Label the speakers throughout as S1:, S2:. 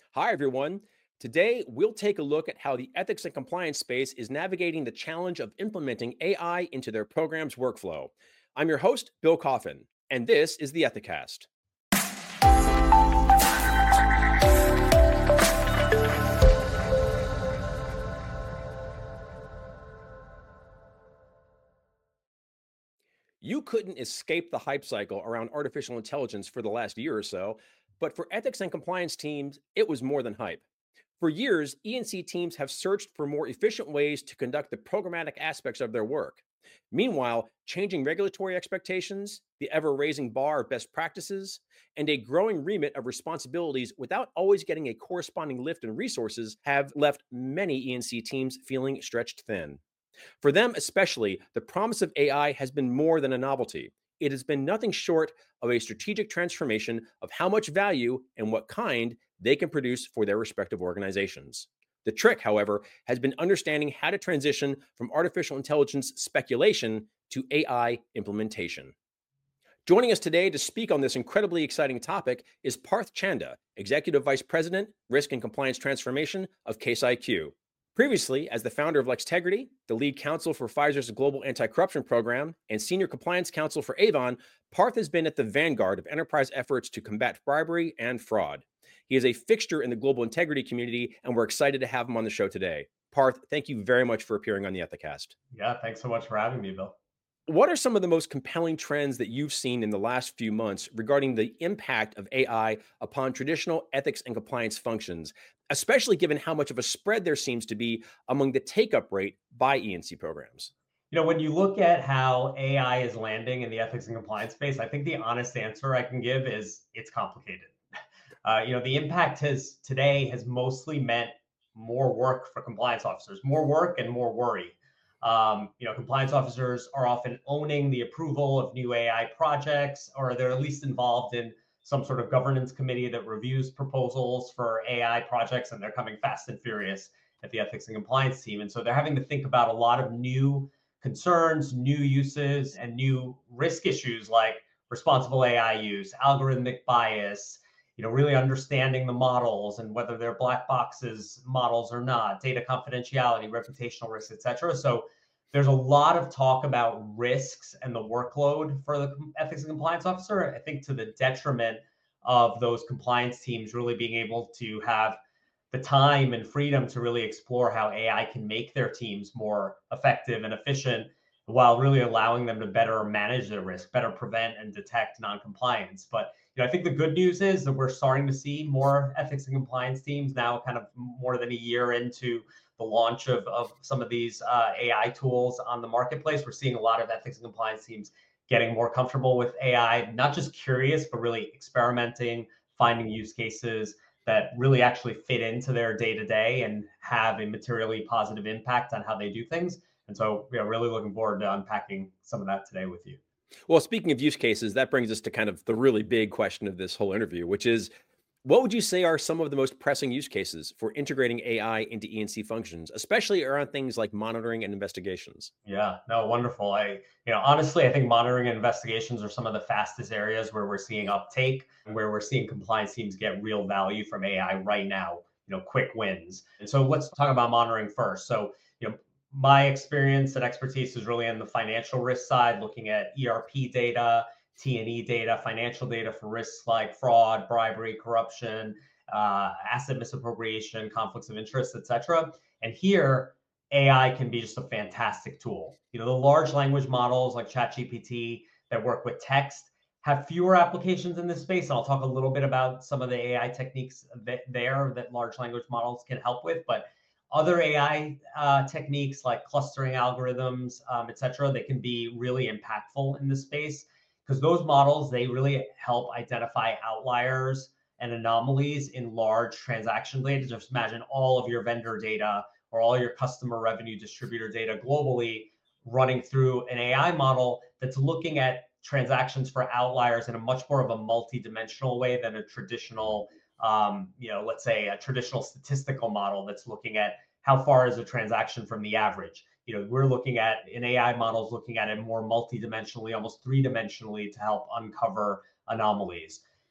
S1: Hi, everyone. Today, we'll take a look at how the ethics and compliance space is navigating the challenge of implementing AI into their program's workflow. I'm your host, Bill Coffin, and this is the Ethicast. You couldn't escape the hype cycle around artificial intelligence for the last year or so, but for ethics and compliance teams, it was more than hype. For years, E&C teams have searched for more efficient ways to conduct the programmatic aspects of their work. Meanwhile, changing regulatory expectations, the ever raising bar of best practices, and a growing remit of responsibilities without always getting a corresponding lift in resources have left many E&C teams feeling stretched thin. For them, especially, the promise of AI has been more than a novelty. It has been nothing short of a strategic transformation of how much value and what kind they can produce for their respective organizations. The trick, however, has been understanding how to transition from artificial intelligence speculation to AI implementation. Joining us today to speak on this incredibly exciting topic is Parth Chanda, Executive Vice President, Risk and Compliance Transformation of Case IQ. Previously, as the founder of LexTegrity, the lead counsel for Pfizer's global anti-corruption program, and senior compliance counsel for Avon, Parth has been at the vanguard of enterprise efforts to combat bribery and fraud. He is a fixture in the global integrity community, and we're excited to have him on the show today. Parth, thank you very much for appearing on the Ethicast.
S2: Yeah, thanks so much for having me, Bill.
S1: What are some of the most compelling trends that you've seen in the last few months regarding the impact of AI upon traditional ethics and compliance functions, especially given how much of a spread there seems to be among the take up rate by E&C programs?
S2: When you look at how AI is landing in the ethics and compliance space, I think the honest answer I can give is it's complicated. The impact has mostly meant more work for compliance officers, more work and more worry. Compliance officers are often owning the approval of new AI projects, or they're at least involved in some sort of governance committee that reviews proposals for AI projects, and they're coming fast and furious at the ethics and compliance team. And so they're having to think about a lot of new concerns, new uses, and new risk issues like responsible AI use, algorithmic bias, really understanding the models and whether they're black boxes models or not, data confidentiality, reputational risks, et cetera. So there's a lot of talk about risks and the workload for the ethics and compliance officer, I think to the detriment of those compliance teams really being able to have the time and freedom to really explore how AI can make their teams more effective and efficient while really allowing them to better manage their risk, better prevent and detect non-compliance. But I think the good news is that we're starting to see more ethics and compliance teams now, kind of more than a year into the launch of some of these AI tools on the marketplace. We're seeing a lot of ethics and compliance teams getting more comfortable with AI, not just curious, but really experimenting, finding use cases that really actually fit into their day-to-day and have a materially positive impact on how they do things. And so, really looking forward to unpacking some of that today with you.
S1: Well, speaking of use cases, that brings us to kind of the really big question of this whole interview, which is what would you say are some of the most pressing use cases for integrating AI into E&C functions, especially around things like monitoring and investigations?
S2: Yeah, no, wonderful. Honestly, I think monitoring and investigations are some of the fastest areas where we're seeing uptake and where we're seeing compliance teams get real value from AI right now, quick wins. And so let's talk about monitoring first. So, my experience and expertise is really in the financial risk side, looking at ERP data, T&E data, financial data for risks like fraud, bribery, corruption, asset misappropriation, conflicts of interest, et cetera. And here, AI can be just a fantastic tool. The large language models like ChatGPT that work with text have fewer applications in this space. And I'll talk a little bit about some of the AI techniques that large language models can help with. But other AI techniques like clustering algorithms, et cetera, they can be really impactful in this space because those models, they really help identify outliers and anomalies in large transaction data. Just imagine all of your vendor data or all your customer revenue distributor data globally running through an AI model that's looking at transactions for outliers in a much more of a multi-dimensional way than a traditional, let's say a traditional statistical model that's looking at how far is a transaction from the average. We're looking at an AI models looking at it more multi-dimensionally, almost three-dimensionally to help uncover anomalies.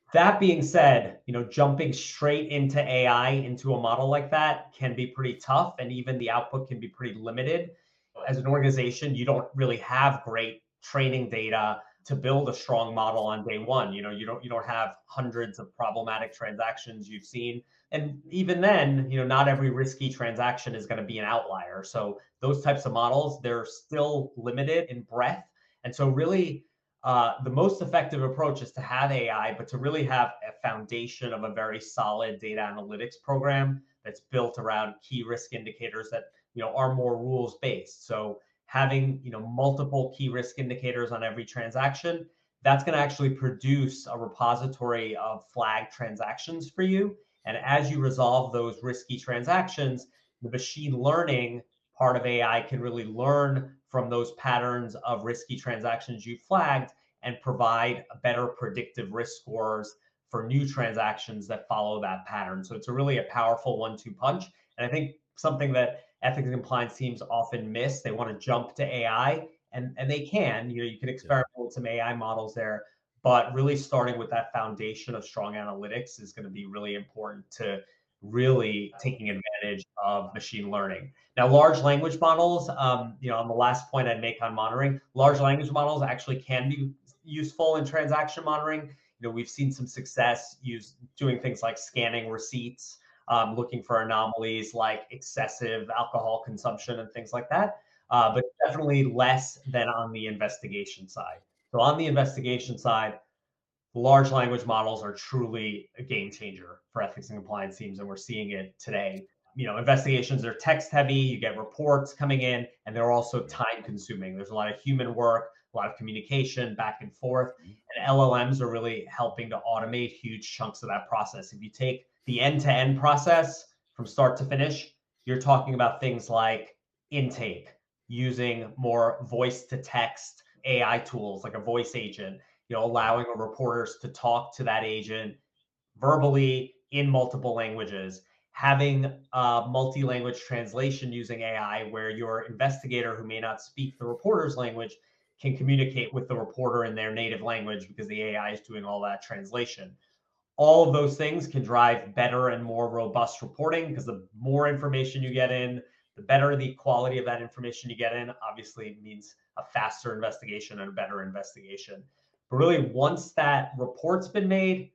S2: That being said, jumping straight into AI into a model like that can be pretty tough, and even the output can be pretty limited. As an organization, you don't really have great training data to build a strong model on day one. You don't have hundreds of problematic transactions you've seen. And even then, not every risky transaction is going to be an outlier. So those types of models, they're still limited in breadth. And so really the most effective approach is to have AI, but to really have a foundation of a very solid data analytics program that's built around key risk indicators that are more rules based. So having multiple key risk indicators on every transaction, that's going to actually produce a repository of flagged transactions for you. And as you resolve those risky transactions, the machine learning part of AI can really learn from those patterns of risky transactions you flagged and provide better predictive risk scores for new transactions that follow that pattern. So it's really a powerful 1-2 punch. And I think something that ethics and compliance teams often miss, they want to jump to AI, and they can. You can
S1: Yeah.
S2: experiment with some AI models there, but really starting with that foundation of strong analytics is going to be really important to really taking advantage of machine learning. Now, large language models, on the last point I'd make on monitoring, large language models actually can be useful in transaction monitoring. We've seen some success doing things like scanning receipts, looking for anomalies like excessive alcohol consumption and things like that, but definitely less than on the investigation side. So on the investigation side, large language models are truly a game changer for ethics and compliance teams, and we're seeing it today. Investigations are text heavy, you get reports coming in, and they're also time consuming. There's a lot of human work, a lot of communication back and forth, and LLMs are really helping to automate huge chunks of that process. If you take the end-to-end process from start to finish, you're talking about things like intake, using more voice to text AI tools like a voice agent, allowing reporters to talk to that agent verbally in multiple languages, having multi-language translation using AI, where your investigator who may not speak the reporter's language can communicate with the reporter in their native language because the AI is doing all that translation. All of those things can drive better and more robust reporting, because the more information you get in, the better the quality of that information you get in, obviously means a faster investigation and a better investigation. But really, once that report's been made,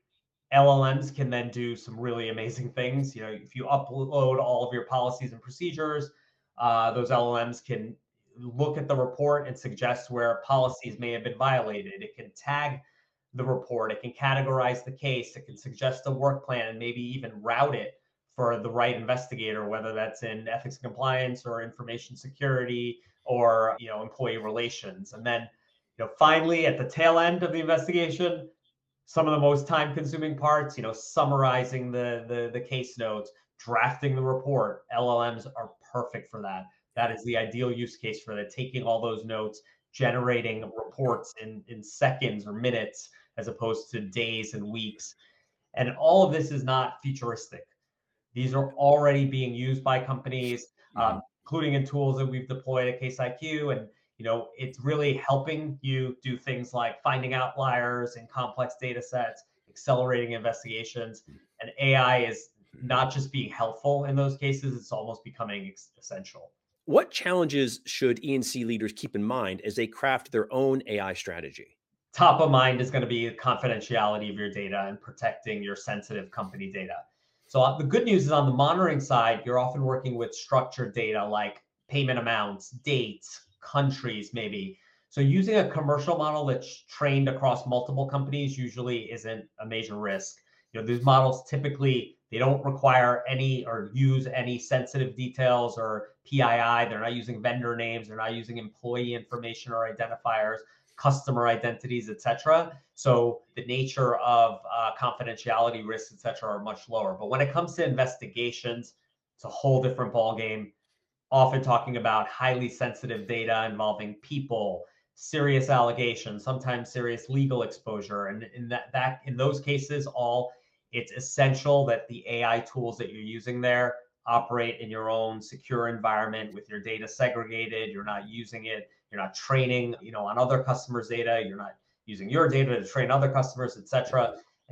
S2: LLMs can then do some really amazing things. If you upload all of your policies and procedures, those LLMs can look at the report and suggest where policies may have been violated. It can tag the report, it can categorize the case, it can suggest a work plan, and maybe even route it for the right investigator, whether that's in ethics and compliance or information security or employee relations. And then finally, at the tail end of the investigation, some of the most time consuming parts, summarizing the case notes, drafting the report. LLMs are perfect for that. That is the ideal use case for that, taking all those notes, generating reports in seconds or minutes as opposed to days and weeks. And all of this is not futuristic. These are already being used by companies,
S1: Mhm.
S2: including in tools that we've deployed at Case IQ. And it's really helping you do things like finding outliers in complex data sets, accelerating investigations. And AI is not just being helpful in those cases, it's almost becoming essential.
S1: What challenges should E&C leaders keep in mind as they craft their own AI strategy?
S2: Top of mind is going to be confidentiality of your data and protecting your sensitive company data. So the good news is, on the monitoring side, you're often working with structured data like payment amounts, dates, countries, maybe. So using a commercial model that's trained across multiple companies usually isn't a major risk. These models typically, they don't require any or use any sensitive details or PII. They're not using vendor names. They're not using employee information or identifiers, customer identities, et cetera. So the nature of confidentiality risks, et cetera, are much lower. But when it comes to investigations, it's a whole different ballgame. Often talking about highly sensitive data involving people, serious allegations, sometimes serious legal exposure. And in those cases, it's essential that the AI tools that you're using there operate in your own secure environment with your data segregated. You're not using it. You're not training, on other customers' data. You're not using your data to train other customers, et cetera.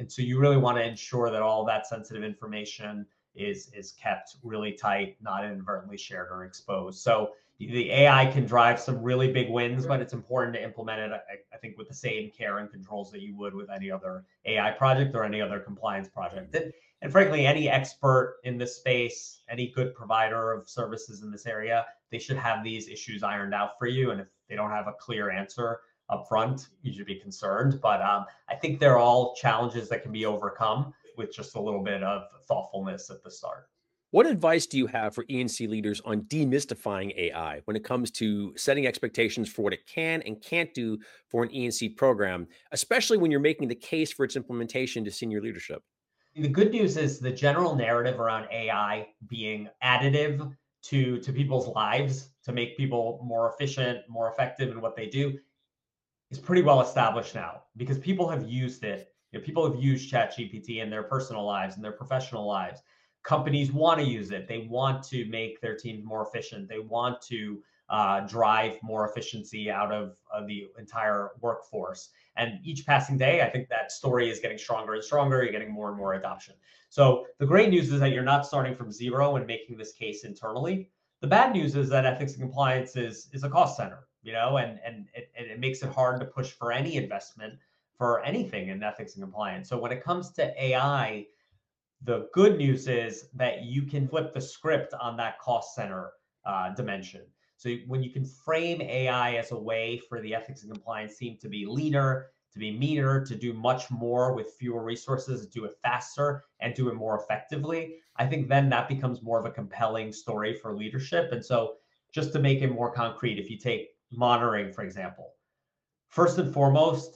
S2: And so you really want to ensure that all that sensitive information is kept really tight, not inadvertently shared or exposed. So the AI can drive some really big wins, but it's important to implement it, I think, with the same care and controls that you would with any other AI project or any other compliance project. And frankly, any expert in this space, any good provider of services in this area, they should have these issues ironed out for you. And if they don't have a clear answer up front, you should be concerned. But I think they're all challenges that can be overcome with just a little bit of thoughtfulness at the start.
S1: What advice do you have for E&C leaders on demystifying AI when it comes to setting expectations for what it can and can't do for an E&C program, especially when you're making the case for its implementation to senior leadership?
S2: The good news is the general narrative around AI being additive to people's lives to make people more efficient, more effective in what they do is pretty well established now because people have used it. People have used ChatGPT in their personal lives and their professional lives. Companies want to use it. They want to make their teams more efficient. They want to drive more efficiency out of the entire workforce. And each passing day, I think that story is getting stronger and stronger. You're getting more and more adoption. So the great news is that you're not starting from zero and making this case internally. The bad news is that ethics and compliance is a cost center, and it makes it hard to push for any investment for anything in ethics and compliance. So when it comes to AI, the good news is that you can flip the script on that cost center dimension. So when you can frame AI as a way for the ethics and compliance team to be leaner, to be meaner, to do much more with fewer resources, do it faster, and do it more effectively, I think then that becomes more of a compelling story for leadership. And so just to make it more concrete, if you take monitoring, for example, first and foremost,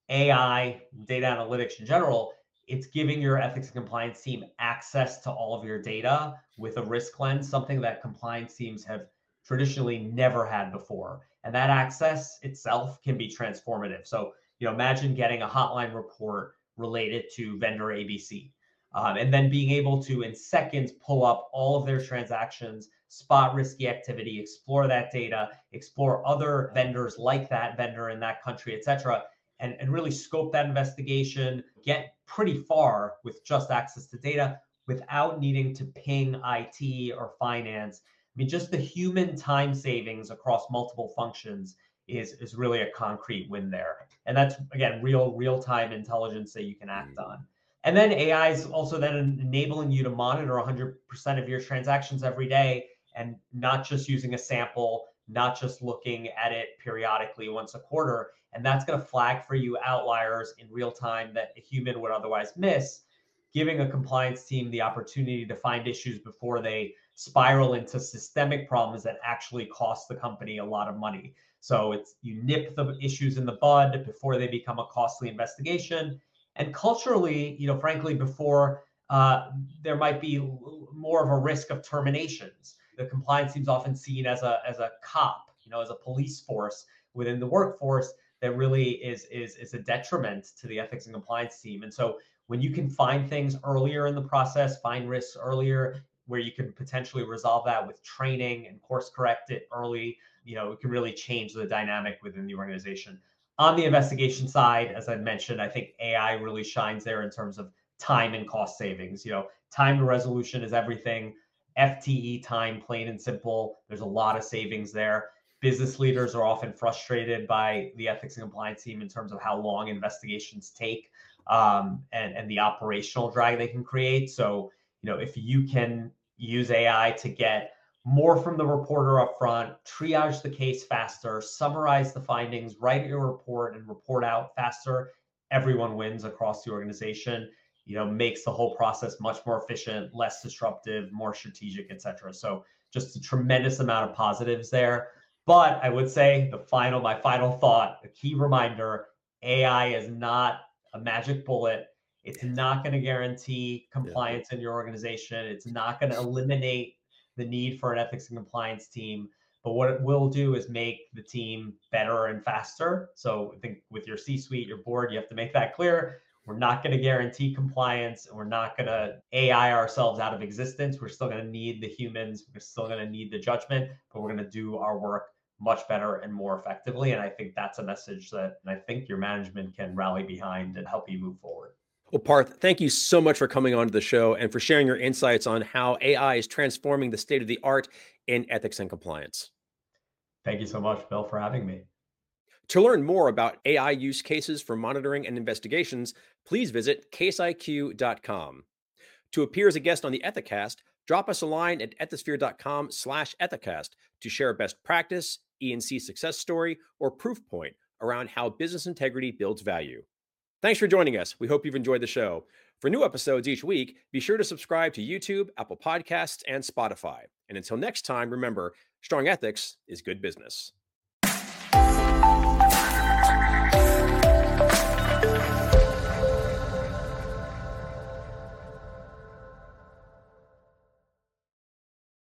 S2: AI, data analytics in general, it's giving your ethics and compliance team access to all of your data with a risk lens, something that compliance teams have traditionally never had before. And that access itself can be transformative. So, imagine getting a hotline report related to vendor ABC, and then being able to, in seconds, pull up all of their transactions, spot risky activity, explore that data, explore other vendors like that vendor in that country, et cetera, and really scope that investigation, get pretty far with just access to data without needing to ping IT or finance. I mean, just the human time savings across multiple functions is really a concrete win there. And that's, again, real-time intelligence that you can act on. And then AI is also then enabling you to monitor 100% of your transactions every day and not just using a sample, not just looking at it periodically once a quarter. And that's going to flag for you outliers in real time that a human would otherwise miss, giving a compliance team the opportunity to find issues before they spiral into systemic problems that actually cost the company a lot of money. So you nip the issues in the bud before they become a costly investigation. And culturally, frankly, before there might be more of a risk of terminations. The compliance team is often seen as a cop, as a police force within the workforce that really is a detriment to the ethics and compliance team. And so when you can find things earlier in the process, find risks earlier, where you can potentially resolve that with training and course correct it early, it can really change the dynamic within the organization. On the investigation side, as I mentioned, I think AI really shines there in terms of time and cost savings. Time to resolution is everything. FTE time, plain and simple. There's a lot of savings there. Business leaders are often frustrated by the ethics and compliance team in terms of how long investigations take, and the operational drag they can create. So, if you can use AI to get more from the reporter up front, triage the case faster, summarize the findings, write your report and report out faster, everyone wins across the organization, makes the whole process much more efficient, less disruptive, more strategic, et cetera. So just a tremendous amount of positives there. But I would say my final thought, a key reminder, AI is not a magic bullet. It's not going to guarantee compliance in your organization. It's not going to eliminate the need for an ethics and compliance team. But what it will do is make the team better and faster. So I think with your C-suite, your board, you have to make that clear. We're not going to guarantee compliance, and we're not going to AI ourselves out of existence. We're still going to need the humans. We're still going to need the judgment, but we're going to do our work much better and more effectively. And I think that's a message that I think your management can rally behind and help you move forward.
S1: Well, Parth, thank you so much for coming on to the show and for sharing your insights on how AI is transforming the state of the art in ethics and compliance.
S2: Thank you so much, Bill, for having me.
S1: To learn more about AI use cases for monitoring and investigations, please visit caseiq.com. To appear as a guest on the Ethicast, drop us a line at ethisphere.com/ethicast to share a best practice, E&C success story, or proof point around how business integrity builds value. Thanks for joining us. We hope you've enjoyed the show. For new episodes each week, be sure to subscribe to YouTube, Apple Podcasts, and Spotify. And until next time, remember, strong ethics is good business.